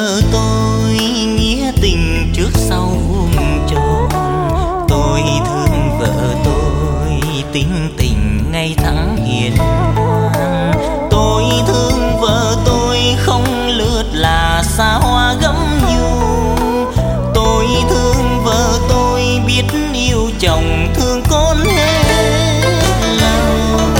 vợ tôi, nghĩa tình trước sau vuông tròn. Tôi thương vợ tôi, tính tình ngày tháng hiền ngoan. Tôi thương vợ tôi, không lướt là xa hoa gấm nhung. Tôi thương vợ tôi, biết yêu chồng thương con hết lòng.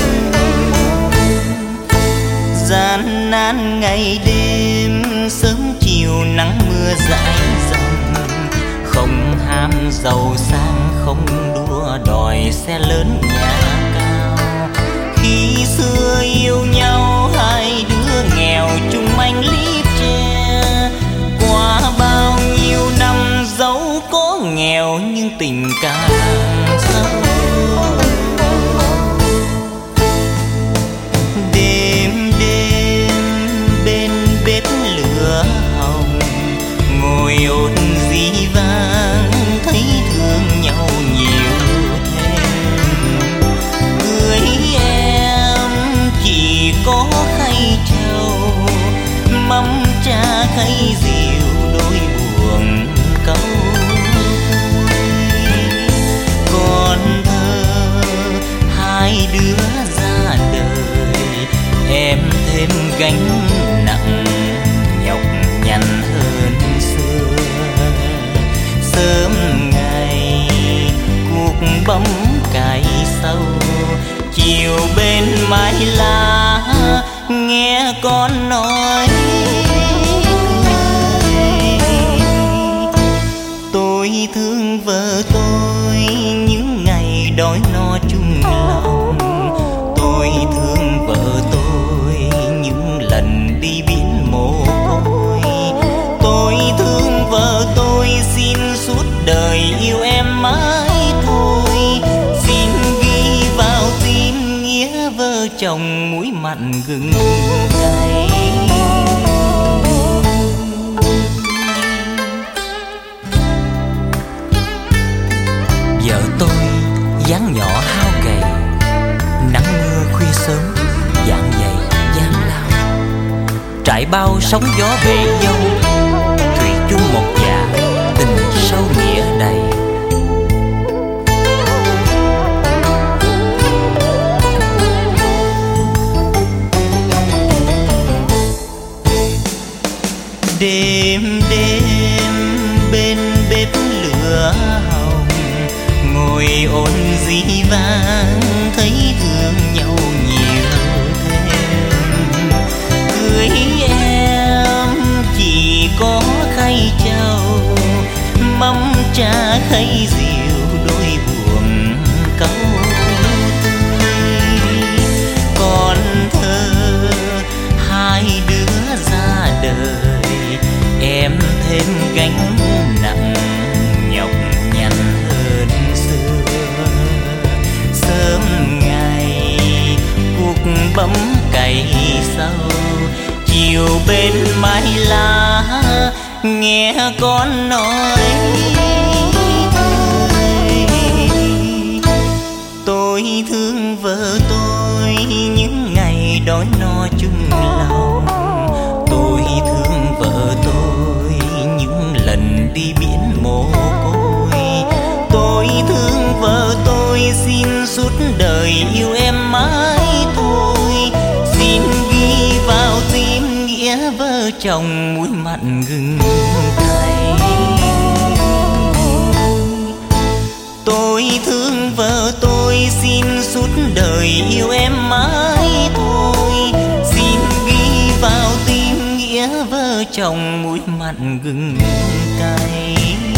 Gian nan ngày đêm, sớm chiều nắng mưa dãi dòng. Không ham giàu sang, không đua đòi xe lớn nhà cao. Khi xưa yêu nhau, hai đứa nghèo chung anh lít tre. Qua bao nhiêu năm dẫu có nghèo nhưng tình càng sâu. Đêm đêm bên bếp lửa hồng, ngồi ôn dĩ vang, thấy thương nhau nhiều thêm. Cưới em chỉ có khay trầu, mắm cha khay rượu, đôi buồng câu. Con thơ hai đứa ra đời, em thêm gánh nặng nhọc nhằn hơn xưa. Sớm ngày cuộc bấm cài sâu, chiều bên mái lá nghe con nói. Tôi thương vợ tôi, những ngày đói no chung lòng. Tôi thương vợ tôi, những lần đi biển mồ côi. Tôi thương vợ tôi, xin suốt đời yêu em mãi thôi. Xin ghi vào tim nghĩa vợ chồng, muối mặn gừng cay. Vợ tôi dáng nhỏ hao gầy, nắng mưa khuya sớm, dạng dày gian lao. Trải bao sóng gió bể dâu, thủy chung một dạ, tình sâu nghĩa đầy. Đêm đêm bên bếp lửa hồng, ngồi ôn dĩ vang, thấy thương nhau nhiều thêm. Cưới em chỉ có khay trầu, mắm cha khay rượu, đôi buồng câu tươi. Con thơ hai đứa ra đời, em thêm gánh nặng nhọc nhằn hơn xưa. Sớm ngày cuộc bấm cày sâu, chiều bên mái lá nghe con nói. Tôi thương vợ tôi, những ngày đói no chung lòng. Tôi thương vợ tôi, những lần đi biển mồ côi. Tôi thương vợ tôi, xin suốt đời yêu em mãi thôi. Xin ghi vào tim nghĩa vợ chồng, muối mặn gừng cay. Tôi thương vợ tôi, xin suốt đời yêu em mãi thôi. Xin ghi vào tim nghĩa vợ chồng, muối mặn gừng cay.